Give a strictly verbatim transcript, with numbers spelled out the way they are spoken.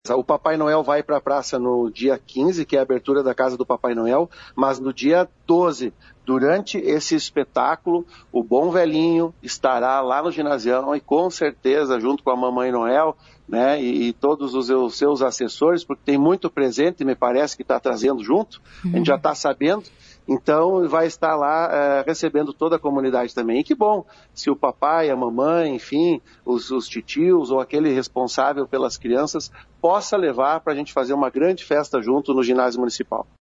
O Papai Noel vai para a praça no dia quinze, que é a abertura da Casa do Papai Noel, mas no dia doze, durante esse espetáculo, o Bom Velhinho estará lá no ginasião e com certeza, junto com a Mamãe Noel, né, e, e todos os, os seus assessores, porque tem muito presente, me parece que está trazendo junto, uhum. A gente já está sabendo, então vai estar lá é, recebendo toda a comunidade também. E que bom, se o papai, a mamãe, enfim, os, os titios ou aquele responsável pelas crianças possa levar para a gente fazer uma grande festa junto no ginásio municipal.